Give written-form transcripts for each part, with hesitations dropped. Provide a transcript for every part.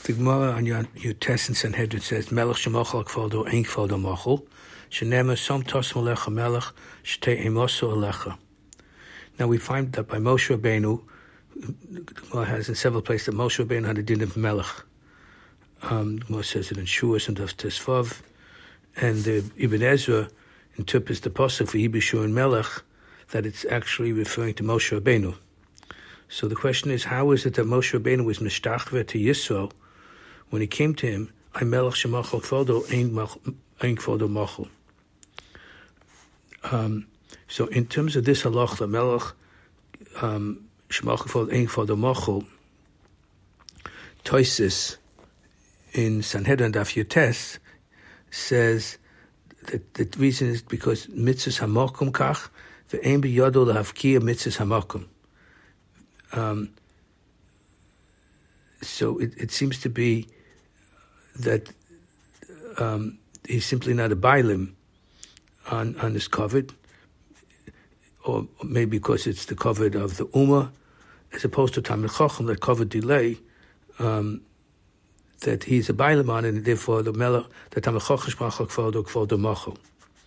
The Gemara on your test in Sanhedrin says, Melech shemochel kvodo ein kvodo mochel, shenema som tosm alecha melech, shtei emoso alecha. Now we find that by Moshe Rabbeinu, the Gemara has in several places that Moshe Rabbeinu had a din of melech. The Gemara says it in Shuas and Daf Tesvav, and the Ibn Ezra interprets the pasuk for Yibishu and melech that it's actually referring to Moshe Rabbeinu. So the question is, how is it that Moshe Rabbeinu was mishtachve to Yisro when he came to him? I melech shemachol kvodo ein kvodo machol. So in terms of this halacha, melech shemachol kvodo ein kvodo machol, Toisis in Sanhedrin Daf Yotes says that the reason is because mitzvahs hamakom kach ve'ein biyado lahavkiya mitzvahs hamakom. So it seems to be that he's simply not a bailim on this covet, or maybe because it's the covet of the Ummah, as opposed to Talmid Chacham, that covet delay, that he's a bailim on it, and therefore the Melech, the Talmid Chacham Shmachal Kvodo Machal.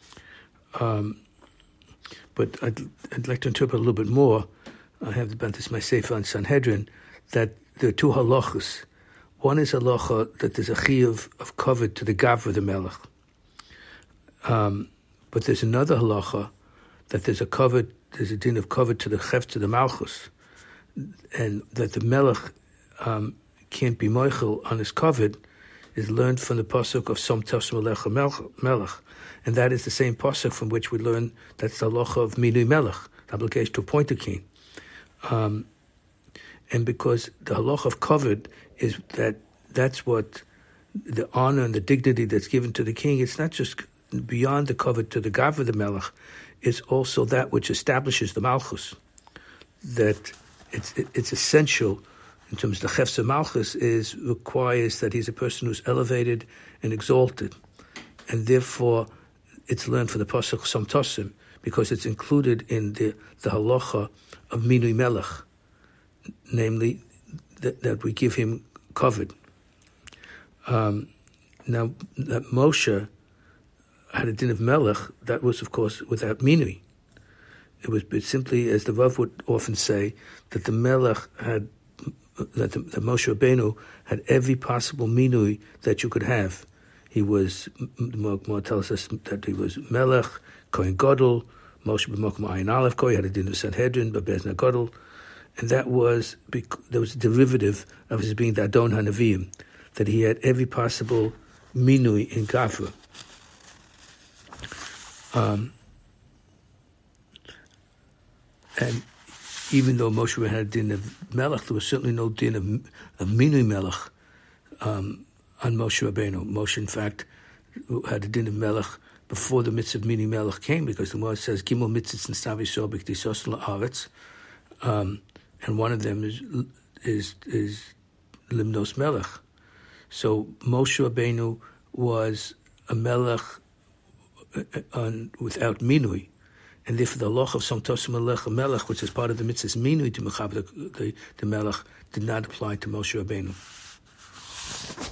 But I'd like to interpret a little bit more. I have about this my sefer on Sanhedrin, that there are two halachas. One is halacha that there's a chiyuv of covet to the gavra, the melech. But there's another halacha that there's a din of covet to the chef, to the malchus, and that the melech can't be moichel on his covet is learned from the pasuk of Som Tosem Alecha Melech, and that is the same pasuk from which we learn that's the halacha of Minui Melech, the obligation to appoint a king. And because the halacha of covet is that's what the honor and the dignity that's given to the king. It's not just beyond the covet to the gavra, the melech. It's also that which establishes the malchus. That it's essential in terms of the chefs of malchus requires that he's a person who's elevated and exalted, and therefore it's learned for the pasuk Som Tosim because it's included in the halacha of Minui Melech, namely that we give him covet. Now that Moshe had a din of Melech, that was of course without Minui. It was simply, as the Rav would often say, that the Melech had, that Moshe Rabbeinu had every possible Minui that you could have. He was, the Gemara tells us that he was Melech, Kohen Gadol, Moshe b'mokum Ayin Aleph Ko, he had a din of Sanhedrin, Bezna Gadol, and there was a derivative of his being the Adon HaNeviim, that he had every possible minui in Gafra. And even though Moshe had a din of Melech, there was certainly no din of minui Melech on Moshe Rabbeinu. Moshe, in fact, had a din of Melech before the mitzvah of Minui Melech came, because the Gemara says, Gimel mitzvahs n'stavi sobik disos la'aretz, and one of them is Limnos Melech. So Moshe Rabbeinu was a Melech without Minui, and therefore the halacha of Som Tosem Alecha Melech, which is part of the mitzvah's Minui to Mechaber the Melech, did not apply to Moshe Rabbeinu.